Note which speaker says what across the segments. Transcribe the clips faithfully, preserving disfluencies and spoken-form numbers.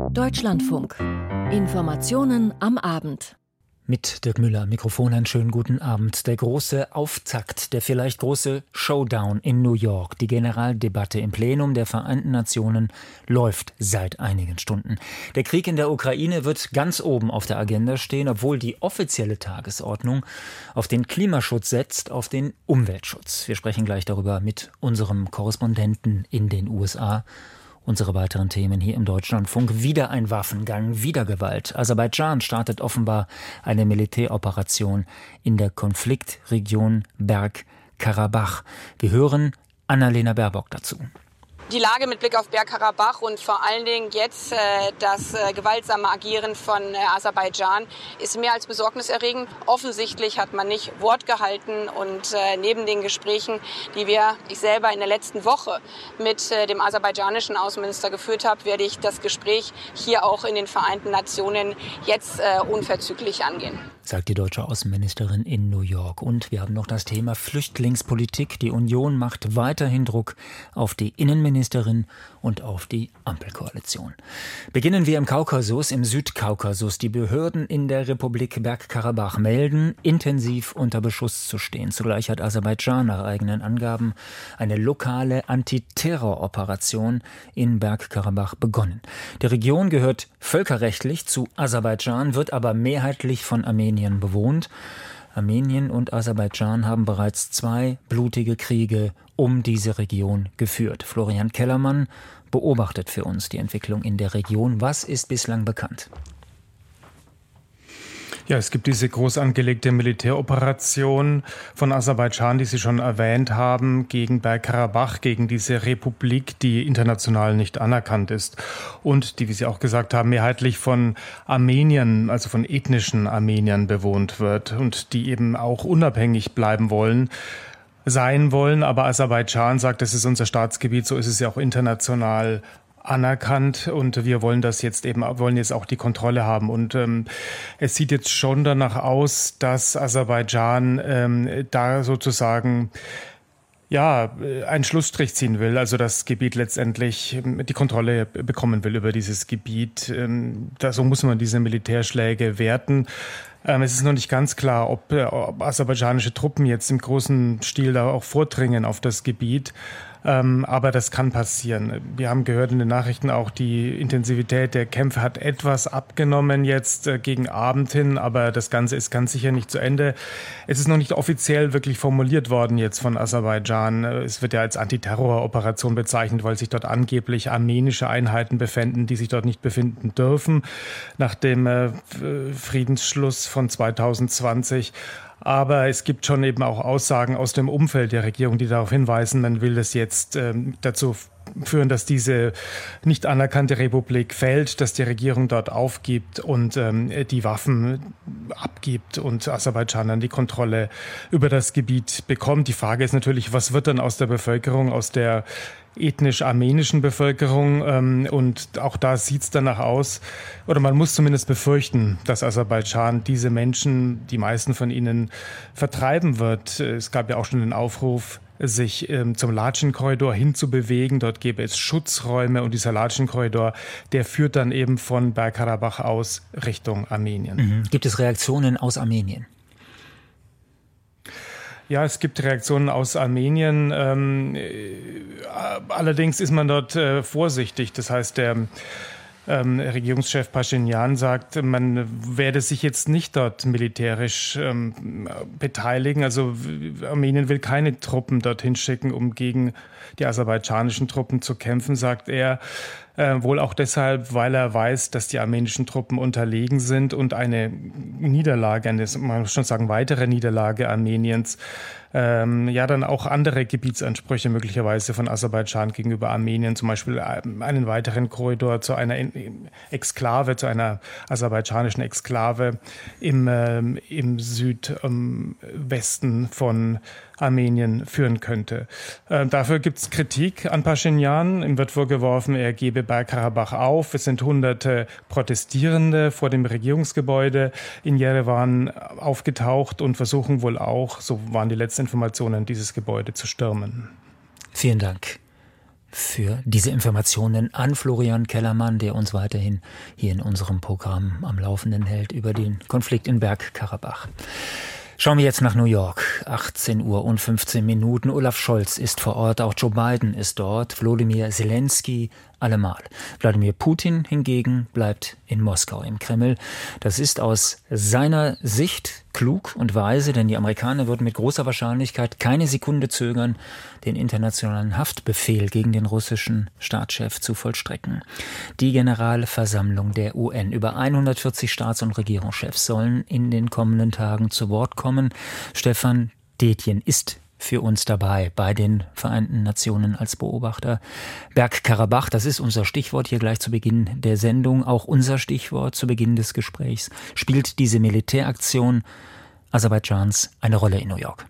Speaker 1: Deutschlandfunk. Informationen am Abend.
Speaker 2: Mit Dirk Müller, Mikrofon, einen schönen guten Abend. Der große Auftakt, der vielleicht große Showdown in New York, die Generaldebatte im Plenum der Vereinten Nationen läuft seit einigen Stunden. Der Krieg in der Ukraine wird ganz oben auf der Agenda stehen, obwohl die offizielle Tagesordnung auf den Klimaschutz setzt, auf den Umweltschutz. Wir sprechen gleich darüber mit unserem Korrespondenten in den U S A. Unsere weiteren Themen hier im Deutschlandfunk. Wieder ein Waffengang, wieder Gewalt. Aserbaidschan startet offenbar eine Militäroperation in der Konfliktregion Bergkarabach. Wir hören Annalena Baerbock dazu.
Speaker 3: Die Lage mit Blick auf Bergkarabach und vor allen Dingen jetzt äh, das äh, gewaltsame Agieren von äh, Aserbaidschan ist mehr als besorgniserregend. Offensichtlich hat man nicht Wort gehalten und äh, neben den Gesprächen, die wir, ich selber in der letzten Woche mit äh, dem aserbaidschanischen Außenminister geführt habe, werde ich das Gespräch hier auch in den Vereinten Nationen jetzt äh, unverzüglich angehen.
Speaker 2: Sagt die deutsche Außenministerin in New York. Und wir haben noch das Thema Flüchtlingspolitik. Die Union macht weiterhin Druck auf die Innenministerin und auf die Ampelkoalition. Beginnen wir im Kaukasus, im Südkaukasus. Die Behörden in der Republik Bergkarabach melden, intensiv unter Beschuss zu stehen. Zugleich hat Aserbaidschan nach eigenen Angaben eine lokale Antiterroroperation in Bergkarabach begonnen. Die Region gehört völkerrechtlich zu Aserbaidschan, wird aber mehrheitlich von Armenien bewohnt. Armenien und Aserbaidschan haben bereits zwei blutige Kriege um diese Region geführt. Florian Kellermann beobachtet für uns die Entwicklung in der Region. Was ist bislang bekannt?
Speaker 4: Ja, es gibt diese groß angelegte Militäroperation von Aserbaidschan, die Sie schon erwähnt haben, gegen Bergkarabach, gegen diese Republik, die international nicht anerkannt ist und die, wie Sie auch gesagt haben, mehrheitlich von Armeniern, also von ethnischen Armeniern bewohnt wird und die eben auch unabhängig bleiben wollen, sein wollen. Aber Aserbaidschan sagt, das ist unser Staatsgebiet, so ist es ja auch international anerkannt und wir wollen das jetzt eben, wollen jetzt auch die Kontrolle haben und ähm, es sieht jetzt schon danach aus, dass Aserbaidschan ähm, da sozusagen ja, einen Schlussstrich ziehen will, also das Gebiet letztendlich die Kontrolle bekommen will über dieses Gebiet. Ähm, da, so muss man diese Militärschläge werten. Ähm, es ist noch nicht ganz klar, ob, äh, ob aserbaidschanische Truppen jetzt im großen Stil da auch vordringen auf das Gebiet. Ähm, aber das kann passieren. Wir haben gehört in den Nachrichten auch, die Intensivität der Kämpfe hat etwas abgenommen jetzt äh, gegen Abend hin, aber das Ganze ist ganz sicher nicht zu Ende. Es ist noch nicht offiziell wirklich formuliert worden jetzt von Aserbaidschan. Es wird ja als Antiterroroperation bezeichnet, weil sich dort angeblich armenische Einheiten befänden, die sich dort nicht befinden dürfen, nach dem äh, Friedensschluss von zweitausendzwanzig. Aber es gibt schon eben auch Aussagen aus dem Umfeld der Regierung, die darauf hinweisen, man will das jetzt ähm, dazu führen, dass diese nicht anerkannte Republik fällt, dass die Regierung dort aufgibt und ähm, die Waffen abgibt und Aserbaidschan dann die Kontrolle über das Gebiet bekommt. Die Frage ist natürlich, was wird dann aus der Bevölkerung, aus der ethnisch-armenischen Bevölkerung ähm, und auch da sieht es danach aus, oder man muss zumindest befürchten, dass Aserbaidschan diese Menschen, die meisten von ihnen, vertreiben wird. Es gab ja auch schon den Aufruf, sich ähm, zum Latschin-Korridor hinzubewegen. Dort gäbe es Schutzräume und dieser Latschin-Korridor, der führt dann eben von Bergkarabach aus Richtung Armenien.
Speaker 2: Mhm. Gibt es Reaktionen aus Armenien?
Speaker 4: Ja, es gibt Reaktionen aus Armenien. Ähm, äh, allerdings ist man dort äh, vorsichtig. Das heißt, der ähm, Regierungschef Paschinjan sagt, man werde sich jetzt nicht dort militärisch ähm, beteiligen. Also Armenien will keine Truppen dorthin schicken, um gegen die aserbaidschanischen Truppen zu kämpfen, sagt er. Äh, wohl auch deshalb, weil er weiß, dass die armenischen Truppen unterlegen sind und eine Niederlage, eine, man muss schon sagen, weitere Niederlage Armeniens, ähm, ja dann auch andere Gebietsansprüche möglicherweise von Aserbaidschan gegenüber Armenien, zum Beispiel einen weiteren Korridor zu einer Exklave, zu einer aserbaidschanischen Exklave im, ähm, im Südwesten von Armenien führen könnte. Äh, dafür gibt es Kritik an Paschinjan. Ihm wird vorgeworfen, er gebe Bergkarabach auf. Es sind hunderte Protestierende vor dem Regierungsgebäude in Jerewan aufgetaucht und versuchen wohl auch, so waren die letzten Informationen, dieses Gebäude zu stürmen.
Speaker 2: Vielen Dank. für diese Informationen an Florian Kellermann, der uns weiterhin hier in unserem Programm am Laufenden hält über den Konflikt in Bergkarabach. Schauen wir jetzt nach New York. achtzehn Uhr und fünfzehn Minuten. Olaf Scholz ist vor Ort, auch Joe Biden ist dort, Volodymyr Zelensky allemal. Wladimir Putin hingegen bleibt in Moskau im Kreml. Das ist aus seiner Sicht klug und weise, denn die Amerikaner würden mit großer Wahrscheinlichkeit keine Sekunde zögern, den internationalen Haftbefehl gegen den russischen Staatschef zu vollstrecken. Die Generalversammlung der U N. Über hundertvierzig Staats- und Regierungschefs sollen in den kommenden Tagen zu Wort kommen. Stefan Detjen ist für uns dabei bei den Vereinten Nationen als Beobachter. Bergkarabach, das ist unser Stichwort hier gleich zu Beginn der Sendung, auch unser Stichwort zu Beginn des Gesprächs. Spielt diese Militäraktion Aserbaidschans eine Rolle in New York?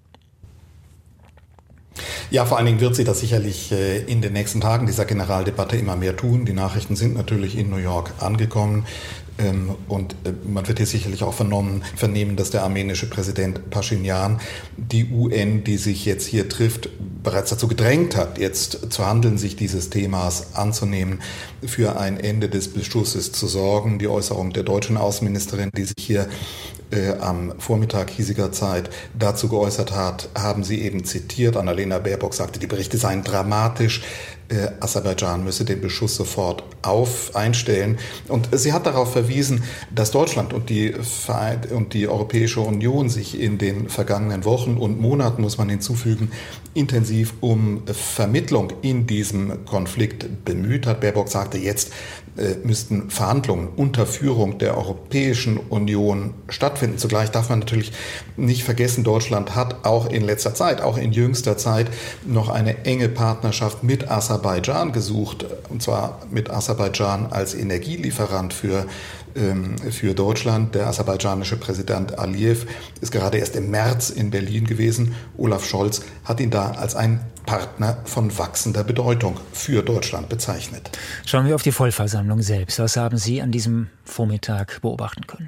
Speaker 5: Ja, vor allen Dingen wird sie das sicherlich in den nächsten Tagen dieser Generaldebatte immer mehr tun. Die Nachrichten sind natürlich in New York angekommen. Und man wird hier sicherlich auch vernommen, vernehmen, dass der armenische Präsident Paschinjan die U N, die sich jetzt hier trifft, bereits dazu gedrängt hat, jetzt zu handeln, sich dieses Themas anzunehmen, für ein Ende des Beschusses zu sorgen. Die Äußerung der deutschen Außenministerin, die sich hier äh, am Vormittag hiesiger Zeit dazu geäußert hat, haben Sie eben zitiert. Annalena Baerbock sagte, die Berichte seien dramatisch. Äh, Aserbaidschan müsse den Beschuss sofort auf einstellen. Und sie hat darauf verwiesen, dass Deutschland und die, Verein- und die Europäische Union sich in den vergangenen Wochen und Monaten, muss man hinzufügen, intensiv um Vermittlung in diesem Konflikt bemüht hat. Baerbock sagte, jetzt äh, müssten Verhandlungen unter Führung der Europäischen Union stattfinden. Zugleich darf man natürlich nicht vergessen, Deutschland hat auch in letzter Zeit, auch in jüngster Zeit, noch eine enge Partnerschaft mit Aserbaidschan gesucht, und zwar mit Aserbaidschan als Energielieferant für für Deutschland. Der aserbaidschanische Präsident Aliyev ist gerade erst im März in Berlin gewesen. Olaf Scholz hat ihn da als einen Partner von wachsender Bedeutung für Deutschland bezeichnet.
Speaker 2: Schauen wir auf die Vollversammlung selbst. Was haben Sie an diesem Vormittag beobachten können?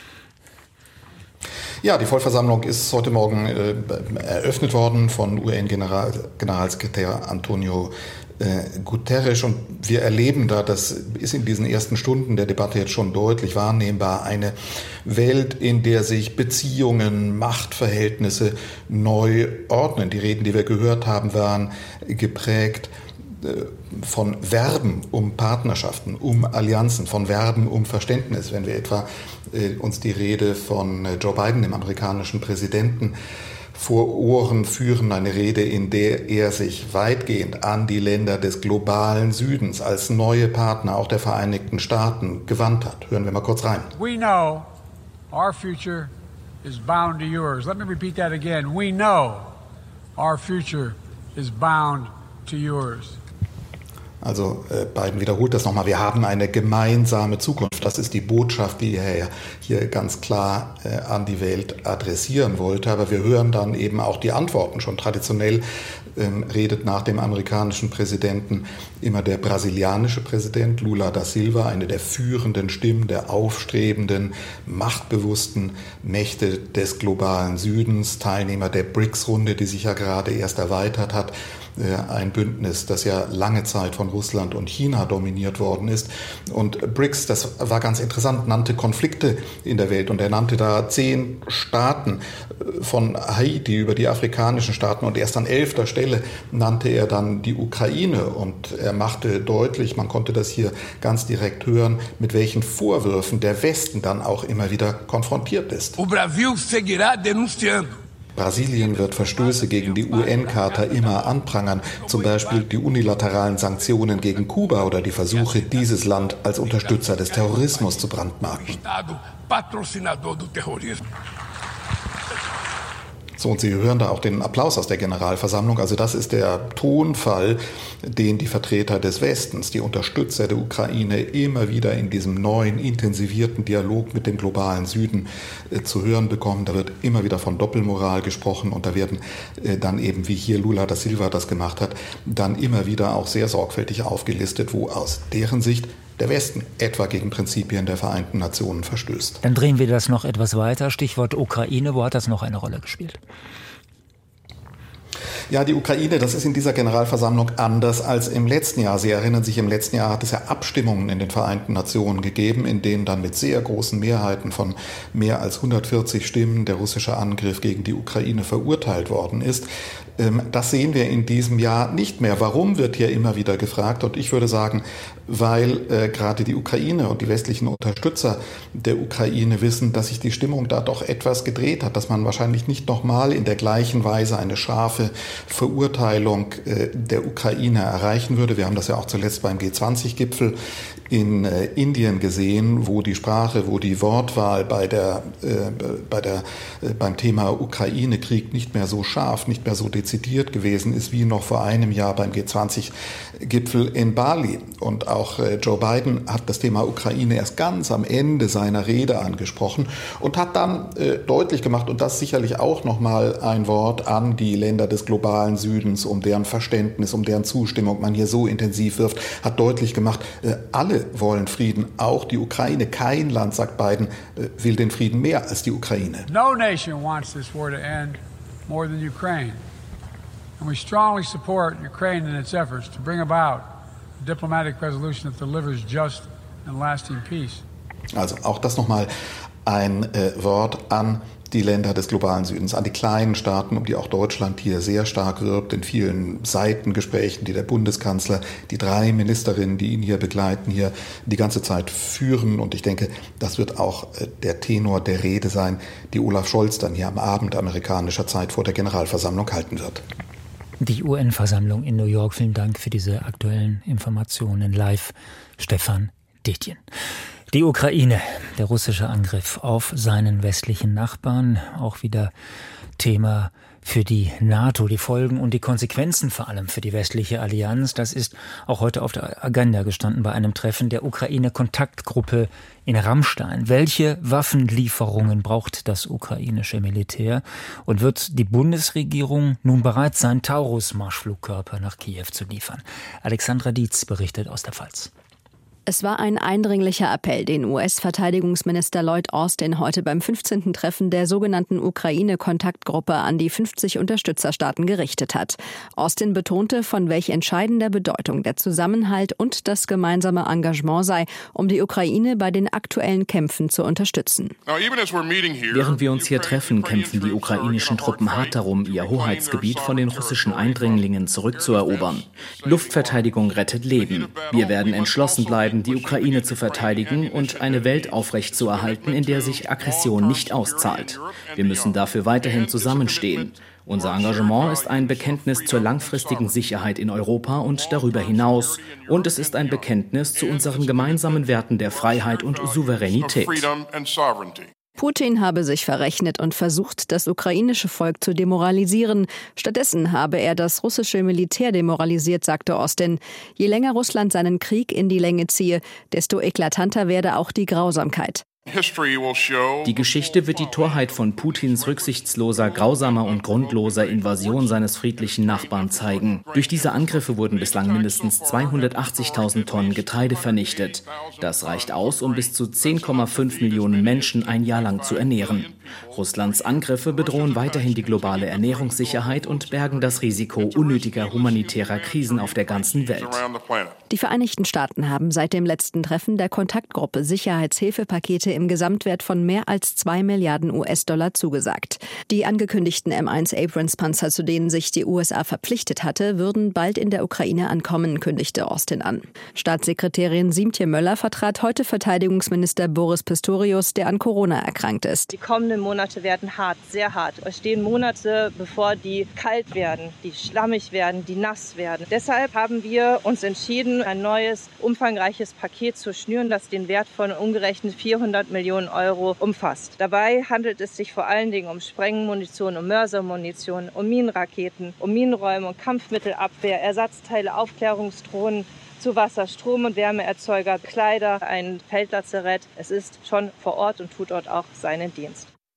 Speaker 5: Ja, die Vollversammlung ist heute Morgen äh, eröffnet worden von U N-Generalsekretär Antonio Guterres, und wir erleben da, das ist in diesen ersten Stunden der Debatte jetzt schon deutlich wahrnehmbar, eine Welt, in der sich Beziehungen, Machtverhältnisse neu ordnen. Die Reden, die wir gehört haben, waren geprägt von Werben um Partnerschaften, um Allianzen, von Werben um Verständnis. Wenn wir etwa uns die Rede von Joe Biden, dem amerikanischen Präsidenten, vor Ohren führen, eine Rede, in der er sich weitgehend an die Länder des globalen Südens als neue Partner auch der Vereinigten Staaten gewandt hat. Hören wir mal kurz rein.
Speaker 6: We know our future is bound to yours. Let me repeat that again. We know our future is bound to yours.
Speaker 5: Also äh, Biden wiederholt das nochmal. Wir haben eine gemeinsame Zukunft. Das ist die Botschaft, die er hier ganz klar äh, an die Welt adressieren wollte. Aber wir hören dann eben auch die Antworten. Schon traditionell ähm, redet nach dem amerikanischen Präsidenten immer der brasilianische Präsident Lula da Silva, eine der führenden Stimmen der aufstrebenden, machtbewussten Mächte des globalen Südens, Teilnehmer der B R I C S-Runde, die sich ja gerade erst erweitert hat. Ein Bündnis, das ja lange Zeit von Russland und China dominiert worden ist. Und B R I C S, das war ganz interessant, nannte Konflikte in der Welt. Und er nannte da zehn Staaten, von Haiti über die afrikanischen Staaten. Und erst an elfter Stelle nannte er dann die Ukraine. Und er machte deutlich, man konnte das hier ganz direkt hören, mit welchen Vorwürfen der Westen dann auch immer wieder konfrontiert ist.
Speaker 6: O Brasil seguirá denunciando.
Speaker 5: Brasilien wird Verstöße gegen die U N-Charta immer anprangern, zum Beispiel die unilateralen Sanktionen gegen Kuba oder die Versuche, dieses Land als Unterstützer des Terrorismus zu brandmarken. So, und Sie hören da auch den Applaus aus der Generalversammlung. Also das ist der Tonfall, den die Vertreter des Westens, die Unterstützer der Ukraine, immer wieder in diesem neuen, intensivierten Dialog mit dem globalen Süden äh, zu hören bekommen. Da wird immer wieder von Doppelmoral gesprochen, und da werden äh, dann eben, wie hier Lula da Silva das gemacht hat, dann immer wieder auch sehr sorgfältig aufgelistet, wo aus deren Sicht der Westen etwa gegen Prinzipien der Vereinten Nationen verstößt.
Speaker 2: Dann drehen wir das noch etwas weiter. Stichwort Ukraine. Wo hat das noch eine Rolle gespielt?
Speaker 5: Ja, die Ukraine, das ist in dieser Generalversammlung anders als im letzten Jahr. Sie erinnern sich, im letzten Jahr hat es ja Abstimmungen in den Vereinten Nationen gegeben, in denen dann mit sehr großen Mehrheiten von mehr als hundertvierzig Stimmen der russische Angriff gegen die Ukraine verurteilt worden ist. Das sehen wir in diesem Jahr nicht mehr. Warum, wird hier immer wieder gefragt. Und ich würde sagen, weil äh, gerade die Ukraine und die westlichen Unterstützer der Ukraine wissen, dass sich die Stimmung da doch etwas gedreht hat, dass man wahrscheinlich nicht nochmal in der gleichen Weise eine scharfe Verurteilung äh, der Ukraine erreichen würde. Wir haben das ja auch zuletzt beim G zwanzig Gipfel in äh, Indien gesehen, wo die Sprache, wo die Wortwahl bei der, äh, bei der, äh, beim Thema Ukraine-Krieg nicht mehr so scharf, nicht mehr so dezidiert gewesen ist, wie noch vor einem Jahr beim G zwanzig Gipfel in Bali. Und auch äh, Joe Biden hat das Thema Ukraine erst ganz am Ende seiner Rede angesprochen und hat dann äh, deutlich gemacht, und das sicherlich auch nochmal ein Wort an die Länder des globalen Südens, um deren Verständnis, um deren Zustimmung man hier so intensiv wirft, hat deutlich gemacht, äh, alle wollen Frieden, auch die Ukraine. Kein Land, sagt Biden, äh, will den Frieden mehr als die Ukraine.
Speaker 6: No nation wants this war to end more than Ukraine. And we strongly support Ukraine in its efforts to bring about a diplomatic resolution that delivers just and lasting peace.
Speaker 5: Also auch das nochmal ein äh, Wort an die Länder des globalen Südens, an die kleinen Staaten, um die auch Deutschland hier sehr stark wirbt, in vielen Seitengesprächen, die der Bundeskanzler, die drei Ministerinnen, die ihn hier begleiten, hier die ganze Zeit führen. Und ich denke, das wird auch der Tenor der Rede sein, die Olaf Scholz dann hier am Abend amerikanischer Zeit vor der Generalversammlung halten wird.
Speaker 2: Die U N-Versammlung in New York. Vielen Dank für diese aktuellen Informationen. Live Stefan Detjen. Die Ukraine, der russische Angriff auf seinen westlichen Nachbarn, auch wieder Thema für die NATO, die Folgen und die Konsequenzen vor allem für die westliche Allianz. Das ist auch heute auf der Agenda gestanden bei einem Treffen der Ukraine-Kontaktgruppe in Ramstein. Welche Waffenlieferungen braucht das ukrainische Militär? Und wird die Bundesregierung nun bereit sein, Taurus-Marschflugkörper nach Kiew zu liefern? Alexandra Dietz berichtet aus der Pfalz.
Speaker 7: Es war ein eindringlicher Appell, den U S-Verteidigungsminister Lloyd Austin heute beim fünfzehnten Treffen der sogenannten Ukraine-Kontaktgruppe an die fünfzig Unterstützerstaaten gerichtet hat. Austin betonte, von welch entscheidender Bedeutung der Zusammenhalt und das gemeinsame Engagement sei, um die Ukraine bei den aktuellen Kämpfen zu unterstützen.
Speaker 8: Während wir uns hier treffen, kämpfen die ukrainischen Truppen hart darum, ihr Hoheitsgebiet von den russischen Eindringlingen zurückzuerobern. Luftverteidigung rettet Leben. Wir werden entschlossen bleiben, die Ukraine zu verteidigen und eine Welt aufrechtzuerhalten, in der sich Aggression nicht auszahlt. Wir müssen dafür weiterhin zusammenstehen. Unser Engagement ist ein Bekenntnis zur langfristigen Sicherheit in Europa und darüber hinaus. Und es ist ein Bekenntnis zu unseren gemeinsamen Werten der Freiheit und Souveränität.
Speaker 7: Putin habe sich verrechnet und versucht, das ukrainische Volk zu demoralisieren. Stattdessen habe er das russische Militär demoralisiert, sagte Austin. Je länger Russland seinen Krieg in die Länge ziehe, desto eklatanter werde auch die Grausamkeit.
Speaker 8: Die Geschichte wird die Torheit von Putins rücksichtsloser, grausamer und grundloser Invasion seines friedlichen Nachbarn zeigen. Durch diese Angriffe wurden bislang mindestens zweihundertachtzigtausend Tonnen Getreide vernichtet. Das reicht aus, um bis zu zehn Komma fünf Millionen Menschen ein Jahr lang zu ernähren. Russlands Angriffe bedrohen weiterhin die globale Ernährungssicherheit und bergen das Risiko unnötiger humanitärer Krisen auf der ganzen Welt.
Speaker 7: Die Vereinigten Staaten haben seit dem letzten Treffen der Kontaktgruppe Sicherheitshilfepakete im Gesamtwert von mehr als zwei Milliarden U S-Dollar zugesagt. Die angekündigten M eins Abrams-Panzer, zu denen sich die U S A verpflichtet hatte, würden bald in der Ukraine ankommen, kündigte Austin an. Staatssekretärin Siemtje Möller vertrat heute Verteidigungsminister Boris Pistorius, der an Corona erkrankt ist.
Speaker 9: Die kommenden Monate werden hart, sehr hart. Es stehen Monate bevor, die kalt werden, die schlammig werden, die nass werden. Deshalb haben wir uns entschieden, ein neues, umfangreiches Paket zu schnüren, das den Wert von umgerechnet vierhundert Millionen Euro umfasst. Dabei handelt es sich vor allen Dingen um Sprengmunition, um Mörsermunition, um Minenraketen, um Minenräume und Kampfmittelabwehr, Ersatzteile, Aufklärungsdrohnen zu Wasser, Strom- und Wärmeerzeuger, Kleider, ein Feldlazarett. Es ist schon vor Ort und tut dort auch seinen Dienst.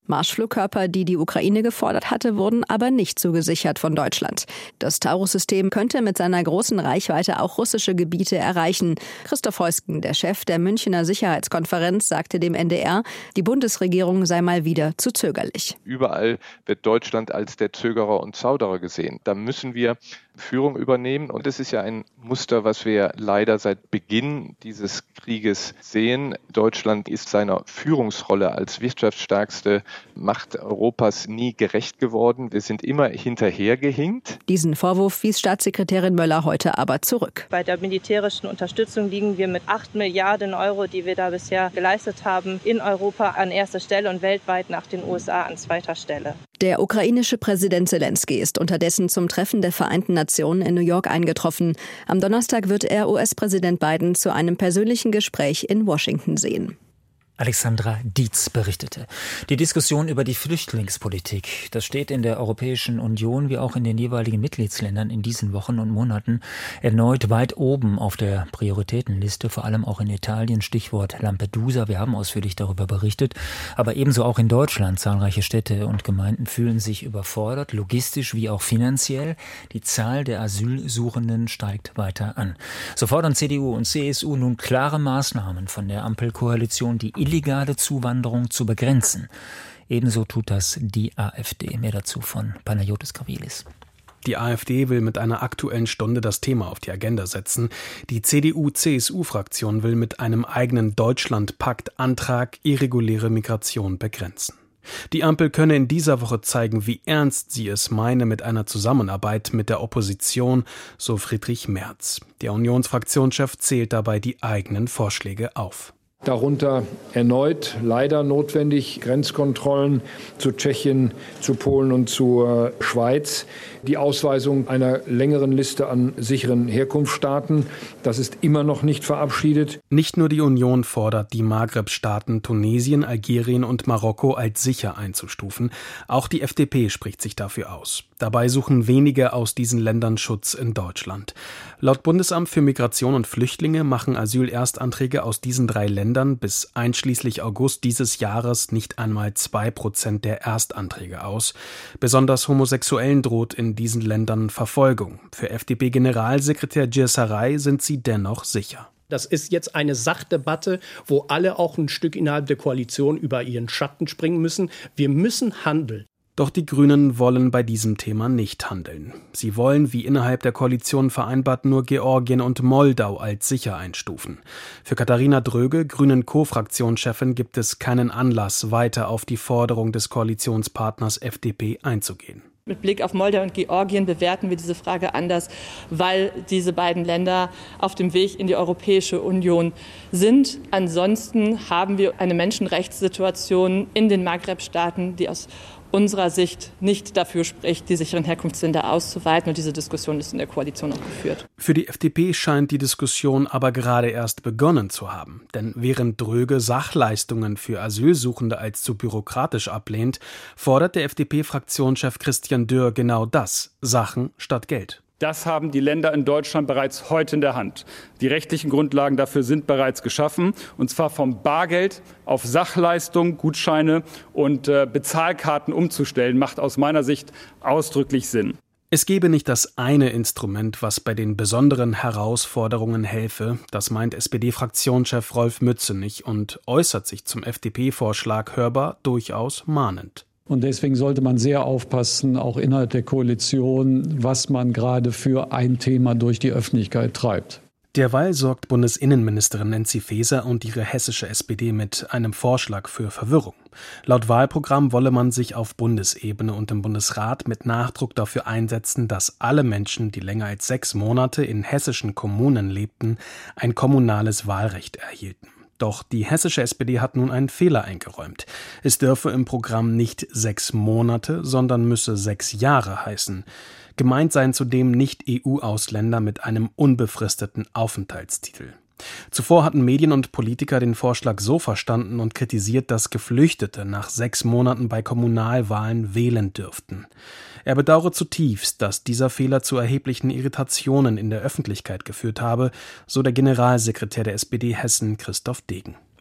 Speaker 7: Marschflugkörper, die die Ukraine gefordert hatte, wurden aber nicht zugesichert von Deutschland. Das Taurus-System könnte mit seiner großen Reichweite auch russische Gebiete erreichen. Christoph Heusgen, der Chef der Münchner Sicherheitskonferenz, sagte dem N D R, die Bundesregierung sei mal wieder zu zögerlich.
Speaker 10: Überall wird Deutschland als der Zögerer und Zauderer gesehen. Da müssen wir Führung übernehmen. Und das ist ja ein Muster, was wir leider seit Beginn dieses Krieges sehen. Deutschland ist seiner Führungsrolle als wirtschaftsstärkste Macht Europas nie gerecht geworden. Wir sind immer hinterhergehinkt.
Speaker 7: Diesen Vorwurf wies Staatssekretärin Möller heute aber zurück.
Speaker 9: Bei der militärischen Unterstützung liegen wir mit acht Milliarden Euro, die wir da bisher geleistet haben, in Europa an erster Stelle und weltweit nach den U S A an zweiter Stelle.
Speaker 7: Der ukrainische Präsident Selenskyj ist unterdessen zum Treffen der Vereinten Nationen in New York eingetroffen. Am Donnerstag wird er U S-Präsident Biden zu einem persönlichen Gespräch in Washington sehen.
Speaker 2: Alexandra Dietz berichtete. Die Diskussion über die Flüchtlingspolitik, das steht in der Europäischen Union wie auch in den jeweiligen Mitgliedsländern in diesen Wochen und Monaten erneut weit oben auf der Prioritätenliste, vor allem auch in Italien, Stichwort Lampedusa. Wir haben ausführlich darüber berichtet, aber ebenso auch in Deutschland. Zahlreiche Städte und Gemeinden fühlen sich überfordert, logistisch wie auch finanziell. Die Zahl der Asylsuchenden steigt weiter an. So fordern C D U und C S U nun klare Maßnahmen von der Ampelkoalition, die illegale Zuwanderung zu begrenzen. Ebenso tut das die AfD. Mehr dazu von Panayotis Gravilis.
Speaker 11: Die AfD will mit einer Aktuellen Stunde das Thema auf die Agenda setzen. Die C D U-C S U-Fraktion will mit einem eigenen Deutschland-Pakt-Antrag irreguläre Migration begrenzen. Die Ampel könne in dieser Woche zeigen, wie ernst sie es meine mit einer Zusammenarbeit mit der Opposition, so Friedrich Merz. Der Unionsfraktionschef zählt dabei die eigenen Vorschläge auf.
Speaker 12: Darunter erneut leider notwendig Grenzkontrollen zu Tschechien, zu Polen und zur Schweiz. Die Ausweisung einer längeren Liste an sicheren Herkunftsstaaten, das ist immer noch nicht verabschiedet.
Speaker 11: Nicht nur die Union fordert, die Maghreb-Staaten Tunesien, Algerien und Marokko als sicher einzustufen. Auch die F D P spricht sich dafür aus. Dabei suchen wenige aus diesen Ländern Schutz in Deutschland. Laut Bundesamt für Migration und Flüchtlinge machen Asylerstanträge aus diesen drei Ländern bis einschließlich August dieses Jahres nicht einmal zwei Prozent der Erstanträge aus. Besonders Homosexuellen droht in diesen Ländern Verfolgung. Für F D P-Generalsekretär Giersaray sind sie dennoch sicher.
Speaker 13: Das ist jetzt eine Sachdebatte, wo alle auch ein Stück innerhalb der Koalition über ihren Schatten springen müssen. Wir müssen handeln.
Speaker 11: Doch die Grünen wollen bei diesem Thema nicht handeln. Sie wollen, wie innerhalb der Koalition vereinbart, nur Georgien und Moldau als sicher einstufen. Für Katharina Dröge, Grünen-Co-Fraktionschefin, gibt es keinen Anlass, weiter auf die Forderung des Koalitionspartners F D P einzugehen.
Speaker 14: Mit Blick auf Moldau und Georgien bewerten wir diese Frage anders, weil diese beiden Länder auf dem Weg in die Europäische Union sind. Ansonsten haben wir eine Menschenrechtssituation in den Maghreb-Staaten, die aus unserer Sicht nicht dafür spricht, die sicheren Herkunftsländer auszuweiten. Und diese Diskussion ist in der Koalition auch geführt.
Speaker 11: Für die F D P scheint die Diskussion aber gerade erst begonnen zu haben. Denn während Dröge Sachleistungen für Asylsuchende als zu bürokratisch ablehnt, fordert der F D P-Fraktionschef Christian Dürr genau das: Sachen statt Geld.
Speaker 15: Das haben die Länder in Deutschland bereits heute in der Hand. Die rechtlichen Grundlagen dafür sind bereits geschaffen, und zwar vom Bargeld auf Sachleistungen, Gutscheine und äh, Bezahlkarten umzustellen, macht aus meiner Sicht ausdrücklich Sinn.
Speaker 11: Es gebe nicht das eine Instrument, was bei den besonderen Herausforderungen helfe, das meint S P D-Fraktionschef Rolf Mützenich und äußert sich zum F D P-Vorschlag hörbar durchaus mahnend.
Speaker 16: Und deswegen sollte man sehr aufpassen, auch innerhalb der Koalition, was man gerade für ein Thema durch die Öffentlichkeit treibt.
Speaker 11: Derweil sorgt Bundesinnenministerin Nancy Faeser und ihre hessische S P D mit einem Vorschlag für Verwirrung. Laut Wahlprogramm wolle man sich auf Bundesebene und im Bundesrat mit Nachdruck dafür einsetzen, dass alle Menschen, die länger als sechs Monate in hessischen Kommunen lebten, ein kommunales Wahlrecht erhielten. Doch die hessische S P D hat nun einen Fehler eingeräumt. Es dürfe im Programm nicht sechs Monate, sondern müsse sechs Jahre heißen. Gemeint seien zudem Nicht-E U-Ausländer mit einem unbefristeten Aufenthaltstitel. Zuvor hatten Medien und Politiker den Vorschlag so verstanden und kritisiert, dass Geflüchtete nach sechs Monaten bei Kommunalwahlen wählen dürften. Er bedauere zutiefst, dass dieser Fehler zu erheblichen Irritationen in der Öffentlichkeit geführt habe, so der Generalsekretär der S P D Hessen Christoph Degen.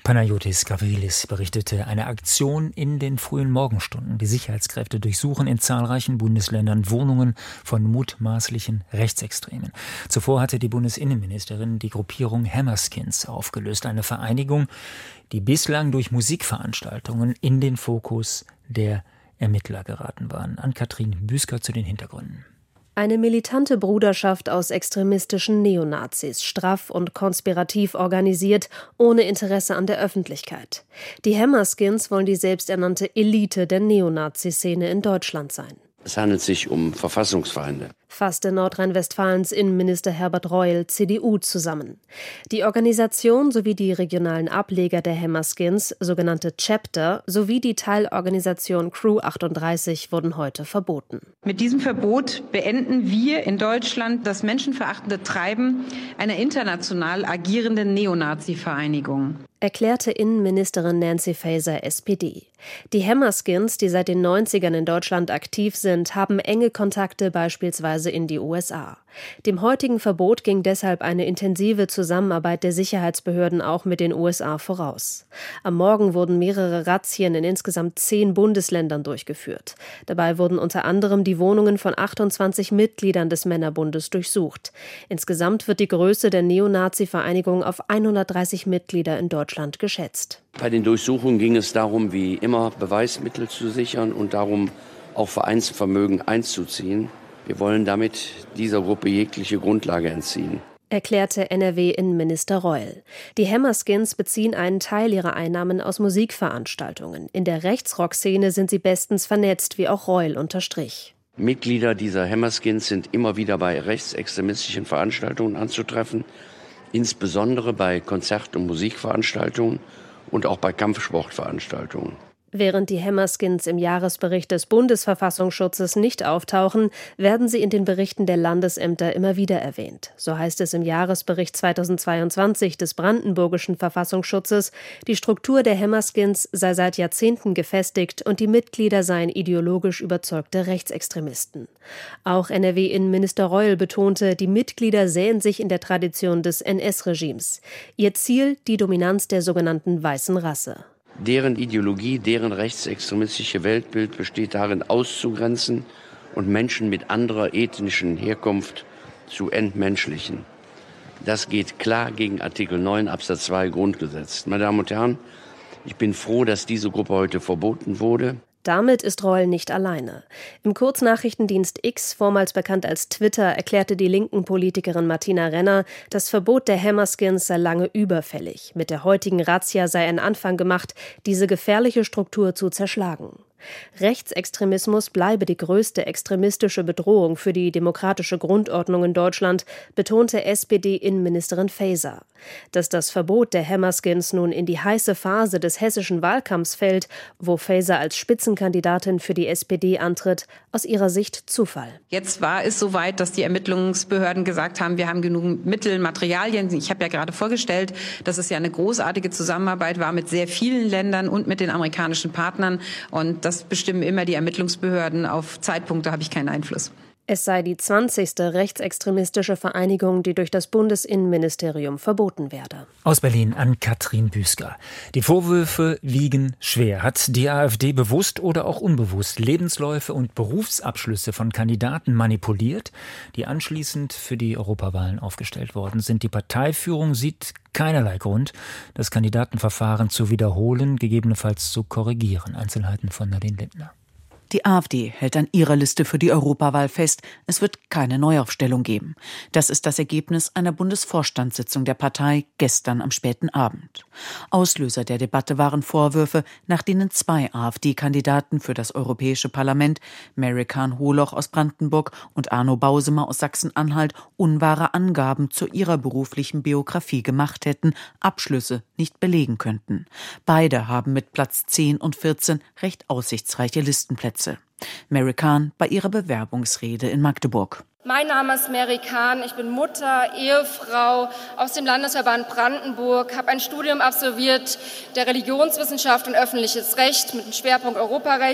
Speaker 2: Panayotis Gavrilis berichtete, eine Aktion in den frühen Morgenstunden. Die Sicherheitskräfte durchsuchen in zahlreichen Bundesländern Wohnungen von mutmaßlichen Rechtsextremen. Zuvor hatte die Bundesinnenministerin die Gruppierung Hammerskins aufgelöst, eine Vereinigung, die bislang durch Musikveranstaltungen in den Fokus der Ermittler geraten waren. Ann-Kathrin Büsker zu den Hintergründen.
Speaker 17: Eine militante Bruderschaft aus extremistischen Neonazis, straff und konspirativ organisiert, ohne Interesse an der Öffentlichkeit. Die Hammerskins wollen die selbsternannte Elite der Neonazi-Szene in Deutschland sein.
Speaker 18: Es handelt sich um Verfassungsfeinde.
Speaker 17: Fasste Nordrhein-Westfalens Innenminister Herbert Reul, C D U, zusammen. Die Organisation sowie die regionalen Ableger der Hammerskins, sogenannte Chapter, sowie die Teilorganisation Crew achtunddreißig wurden heute verboten.
Speaker 19: Mit diesem Verbot beenden wir in Deutschland das menschenverachtende Treiben einer international agierenden Neonazi-Vereinigung,
Speaker 17: erklärte Innenministerin Nancy Faeser, S P D. Die Hammerskins, die seit den neunzigern in Deutschland aktiv sind, haben enge Kontakte beispielsweise in die U S A. Dem heutigen Verbot ging deshalb eine intensive Zusammenarbeit der Sicherheitsbehörden auch mit den U S A voraus. Am Morgen wurden mehrere Razzien in insgesamt zehn Bundesländern durchgeführt. Dabei wurden unter anderem die Wohnungen von achtundzwanzig Mitgliedern des Männerbundes durchsucht. Insgesamt wird die Größe der Neonazi-Vereinigung auf hundertdreißig Mitglieder in Deutschland geschätzt.
Speaker 18: Bei den Durchsuchungen ging es darum, wie immer Beweismittel zu sichern und darum, auch Vereinsvermögen einzuziehen. Wir wollen damit dieser Gruppe jegliche Grundlage entziehen,
Speaker 17: erklärte N R W-Innenminister Reul. Die Hammerskins beziehen einen Teil ihrer Einnahmen aus Musikveranstaltungen. In der Rechtsrock-Szene sind sie bestens vernetzt, wie auch Reul unterstrich.
Speaker 18: Mitglieder dieser Hammerskins sind immer wieder bei rechtsextremistischen Veranstaltungen anzutreffen, insbesondere bei Konzert- und Musikveranstaltungen und auch bei Kampfsportveranstaltungen.
Speaker 17: Während die Hammerskins im Jahresbericht des Bundesverfassungsschutzes nicht auftauchen, werden sie in den Berichten der Landesämter immer wieder erwähnt. So heißt es im Jahresbericht zweitausendzweiundzwanzig des Brandenburgischen Verfassungsschutzes, die Struktur der Hammerskins sei seit Jahrzehnten gefestigt und die Mitglieder seien ideologisch überzeugte Rechtsextremisten. Auch N R W-Innenminister Reul betonte, die Mitglieder sähen sich in der Tradition des N S-Regimes. Ihr Ziel die Dominanz der sogenannten weißen Rasse.
Speaker 18: Deren Ideologie, deren rechtsextremistische Weltbild besteht darin, auszugrenzen und Menschen mit anderer ethnischen Herkunft zu entmenschlichen. Das geht klar gegen Artikel neun Absatz zwei Grundgesetz. Meine Damen und Herren, ich bin froh, dass diese Gruppe heute verboten wurde.
Speaker 17: Damit ist Reul nicht alleine. Im Kurznachrichtendienst X, vormals bekannt als Twitter, erklärte die linken Politikerin Martina Renner, das Verbot der Hammerskins sei lange überfällig. Mit der heutigen Razzia sei ein Anfang gemacht, diese gefährliche Struktur zu zerschlagen. Rechtsextremismus bleibe die größte extremistische Bedrohung für die demokratische Grundordnung in Deutschland, betonte S P D-Innenministerin Faeser. Dass das Verbot der Hammerskins nun in die heiße Phase des hessischen Wahlkampfs fällt, wo Faeser als Spitzenkandidatin für die S P D antritt, aus ihrer Sicht Zufall.
Speaker 19: Jetzt war es soweit, dass die Ermittlungsbehörden gesagt haben, wir haben genug Mittel, Materialien. Ich habe ja gerade vorgestellt, dass es ja eine großartige Zusammenarbeit war mit sehr vielen Ländern und mit den amerikanischen Partnern. Und das bestimmen immer die Ermittlungsbehörden. Auf Zeitpunkte habe ich keinen Einfluss.
Speaker 17: Es sei die zwanzigste rechtsextremistische Vereinigung, die durch das Bundesinnenministerium verboten werde.
Speaker 2: Aus Berlin Ann-Kathrin Büsker. Die Vorwürfe wiegen schwer. Hat die AfD bewusst oder auch unbewusst Lebensläufe und Berufsabschlüsse von Kandidaten manipuliert, die anschließend für die Europawahlen aufgestellt worden sind? Die Parteiführung sieht keinerlei Grund, das Kandidatenverfahren zu wiederholen, gegebenenfalls zu korrigieren. Einzelheiten von Nadine Lindner.
Speaker 20: Die AfD hält an ihrer Liste für die Europawahl fest. Es wird keine Neuaufstellung geben. Das ist das Ergebnis einer Bundesvorstandssitzung der Partei gestern am späten Abend. Auslöser der Debatte waren Vorwürfe, nach denen zwei AfD-Kandidaten für das Europäische Parlament, Mary Kahn-Holoch aus Brandenburg und Arno Bausemer aus Sachsen-Anhalt, unwahre Angaben zu ihrer beruflichen Biografie gemacht hätten, Abschlüsse nicht belegen könnten. Beide haben mit Platz zehn und vierzehn recht aussichtsreiche Listenplätze. Mary Kahn bei ihrer Bewerbungsrede in Magdeburg.
Speaker 21: Mein Name ist Mary Kahn, ich bin Mutter, Ehefrau aus dem Landesverband Brandenburg, habe ein Studium absolviert der Religionswissenschaft und öffentliches Recht mit dem Schwerpunkt Europarecht.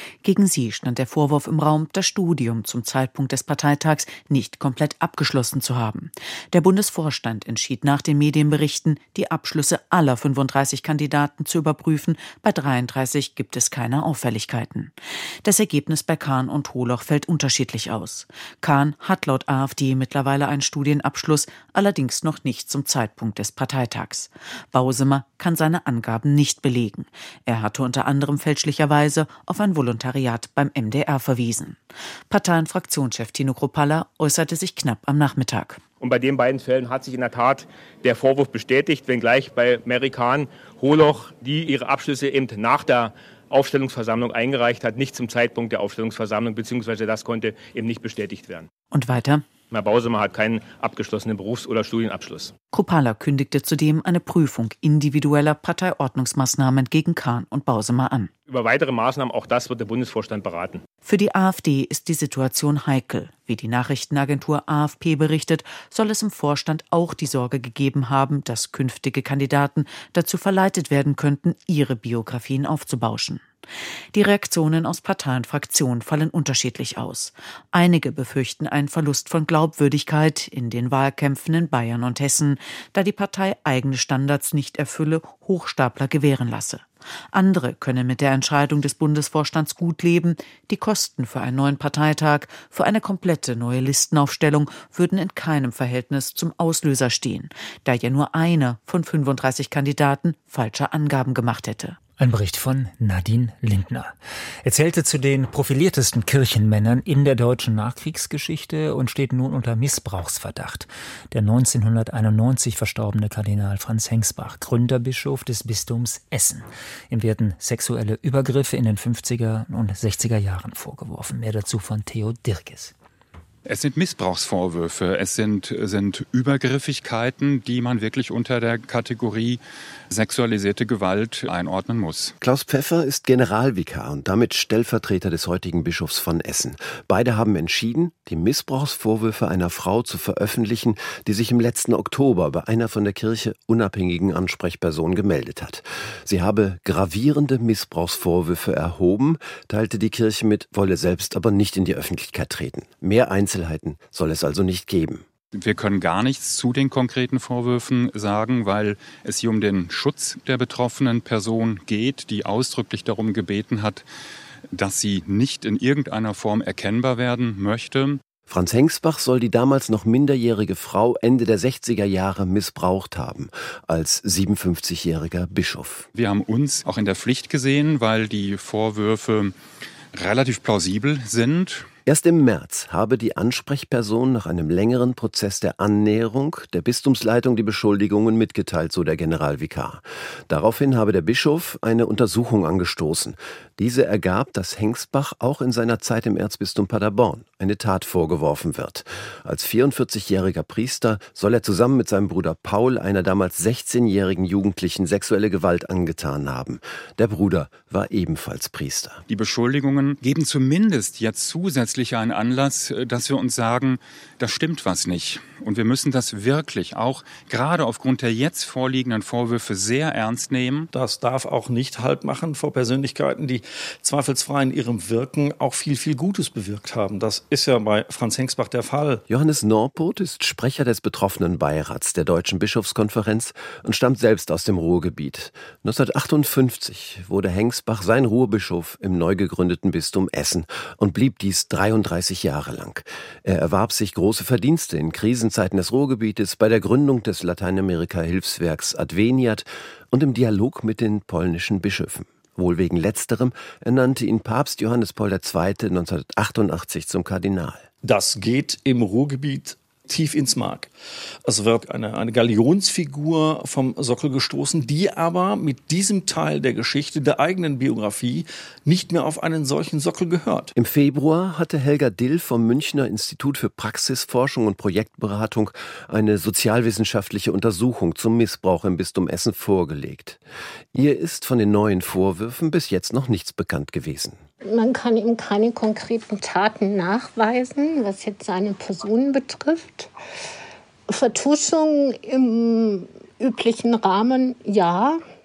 Speaker 20: Gegen sie stand der Vorwurf im Raum, das Studium zum Zeitpunkt des Parteitags nicht komplett abgeschlossen zu haben. Der Bundesvorstand entschied nach den Medienberichten, die Abschlüsse aller fünfunddreißig Kandidaten zu überprüfen. Bei dreiunddreißig gibt es keine Auffälligkeiten. Das Ergebnis bei Kahn und Holoch fällt unterschiedlich aus. Kahn hat laut AfD mittlerweile einen Studienabschluss, allerdings noch nicht zum Zeitpunkt des Parteitags. Bausemer kann seine Angaben nicht belegen. Er hatte unter anderem fälschlicherweise auf ein Volontariat beim M D R verwiesen. Parteienfraktionschef Tino Kruppalla äußerte sich knapp am Nachmittag.
Speaker 1: Und bei den beiden Fällen hat sich in der Tat der Vorwurf bestätigt, wenngleich bei Mary Kahn Holoch, die ihre Abschlüsse eben nach der Aufstellungsversammlung eingereicht hat, nicht zum Zeitpunkt der Aufstellungsversammlung, beziehungsweise das konnte eben nicht bestätigt werden.
Speaker 20: Und weiter?
Speaker 1: Herr Bausemer hat keinen abgeschlossenen Berufs- oder Studienabschluss.
Speaker 20: Kruppalla kündigte zudem eine Prüfung individueller Parteiordnungsmaßnahmen gegen Kahn und Bausemer an.
Speaker 1: Über weitere Maßnahmen, auch das wird der Bundesvorstand beraten.
Speaker 20: Für die AfD ist die Situation heikel. Wie die Nachrichtenagentur A F P berichtet, soll es im Vorstand auch die Sorge gegeben haben, dass künftige Kandidaten dazu verleitet werden könnten, ihre Biografien aufzubauschen. Die Reaktionen aus Partei und Fraktion fallen unterschiedlich aus. Einige befürchten einen Verlust von Glaubwürdigkeit in den Wahlkämpfen in Bayern und Hessen, da die Partei eigene Standards nicht erfülle, Hochstapler gewähren lasse. Andere können mit der Entscheidung des Bundesvorstands gut leben. Die Kosten für einen neuen Parteitag, für eine komplette neue Listenaufstellung würden in keinem Verhältnis zum Auslöser stehen, da ja nur einer von fünfunddreißig Kandidaten falsche Angaben gemacht hätte.
Speaker 2: Ein Bericht von Nadine Lindner. Er zählte zu den profiliertesten Kirchenmännern in der deutschen Nachkriegsgeschichte und steht nun unter Missbrauchsverdacht. Der neunzehnhunderteinundneunzig verstorbene Kardinal Franz Hengsbach, Gründerbischof des Bistums Essen. Ihm werden sexuelle Übergriffe in den fünfziger und sechziger Jahren vorgeworfen. Mehr dazu von Theo Dirkes.
Speaker 22: Es sind Missbrauchsvorwürfe, es sind, sind Übergriffigkeiten, die man wirklich unter der Kategorie sexualisierte Gewalt einordnen muss.
Speaker 23: Klaus Pfeffer ist Generalvikar und damit Stellvertreter des heutigen Bischofs von Essen. Beide haben entschieden, die Missbrauchsvorwürfe einer Frau zu veröffentlichen, die sich im letzten Oktober bei einer von der Kirche unabhängigen Ansprechperson gemeldet hat. Sie habe gravierende Missbrauchsvorwürfe erhoben, teilte die Kirche mit, wolle selbst aber nicht in die Öffentlichkeit treten. Mehr Einzelheiten soll es also nicht geben.
Speaker 22: Wir können gar nichts zu den konkreten Vorwürfen sagen, weil es hier um den Schutz der betroffenen Person geht, die ausdrücklich darum gebeten hat, dass sie nicht in irgendeiner Form erkennbar werden möchte.
Speaker 23: Franz Hengsbach soll die damals noch minderjährige Frau Ende der sechziger Jahre missbraucht haben, als siebenundfünfzigjähriger Bischof.
Speaker 22: Wir haben uns auch in der Pflicht gesehen, weil die Vorwürfe relativ plausibel sind.
Speaker 23: Erst im März habe die Ansprechperson nach einem längeren Prozess der Annäherung der Bistumsleitung die Beschuldigungen mitgeteilt, so der Generalvikar. Daraufhin habe der Bischof eine Untersuchung angestoßen. Diese ergab, dass Hengsbach auch in seiner Zeit im Erzbistum Paderborn eine Tat vorgeworfen wird. Als vierundvierzigjähriger Priester soll er zusammen mit seinem Bruder Paul einer damals sechzehnjährigen Jugendlichen sexuelle Gewalt angetan haben. Der Bruder war ebenfalls Priester.
Speaker 22: Die Beschuldigungen geben zumindest jetzt zusätzlich einen Anlass, dass wir uns sagen, da stimmt was nicht. Und wir müssen das wirklich auch gerade aufgrund der jetzt vorliegenden Vorwürfe sehr ernst nehmen.
Speaker 24: Das darf auch nicht Halt machen vor Persönlichkeiten, die zweifelsfrei in ihrem Wirken auch viel, viel Gutes bewirkt haben. Das ist ja bei Franz Hengsbach der Fall.
Speaker 23: Johannes Norpoth ist Sprecher des betroffenen Beirats der Deutschen Bischofskonferenz und stammt selbst aus dem Ruhrgebiet. neunzehnhundertachtundfünfzig wurde Hengsbach sein Ruhrbischof im neu gegründeten Bistum Essen und blieb dies dreiunddreißig Jahre lang. Er erwarb sich große Verdienste in Krisenzeiten des Ruhrgebietes, bei der Gründung des Lateinamerika-Hilfswerks Adveniat und im Dialog mit den polnischen Bischöfen. Wohl wegen letzterem ernannte ihn Papst Johannes Paul der Zweite neunzehnhundertachtundachtzig zum Kardinal.
Speaker 24: Das geht im Ruhrgebiet tief ins Mark. Es wird eine, eine Galionsfigur vom Sockel gestoßen, die aber mit diesem Teil der Geschichte, der eigenen Biografie, nicht mehr auf einen solchen Sockel gehört.
Speaker 23: Im Februar hatte Helga Dill vom Münchner Institut für Praxisforschung und Projektberatung eine sozialwissenschaftliche Untersuchung zum Missbrauch im Bistum Essen vorgelegt. Ihr ist von den neuen Vorwürfen bis jetzt noch nichts bekannt gewesen.
Speaker 25: Man kann ihm keine konkreten Taten nachweisen, was jetzt seine Person betrifft. Vertuschung im üblichen Rahmen, ja.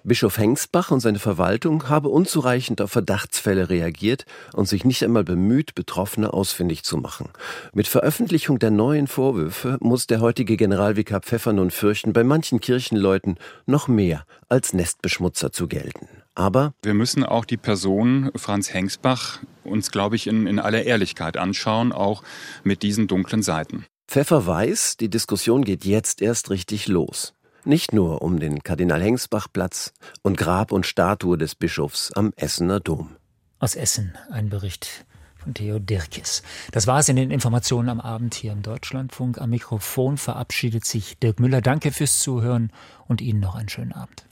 Speaker 23: Bischof Hengsbach und seine Verwaltung habe unzureichend auf Verdachtsfälle reagiert und sich nicht einmal bemüht, Betroffene ausfindig zu machen. Mit Veröffentlichung der neuen Vorwürfe muss der heutige Generalvikar Pfeffer nun fürchten, bei manchen Kirchenleuten noch mehr als Nestbeschmutzer zu gelten. Aber
Speaker 22: wir müssen auch die Person Franz Hengsbach uns, glaube ich, in, in aller Ehrlichkeit anschauen, auch mit diesen dunklen Seiten.
Speaker 23: Pfeffer weiß, die Diskussion geht jetzt erst richtig los. Nicht nur um den Kardinal-Hengsbach-Platz und Grab und Statue des Bischofs am Essener Dom.
Speaker 2: Aus Essen, ein Bericht von Theo Dirkes. Das war es in den Informationen am Abend hier im Deutschlandfunk. Am Mikrofon verabschiedet sich Dirk Müller. Danke fürs Zuhören und Ihnen noch einen schönen Abend.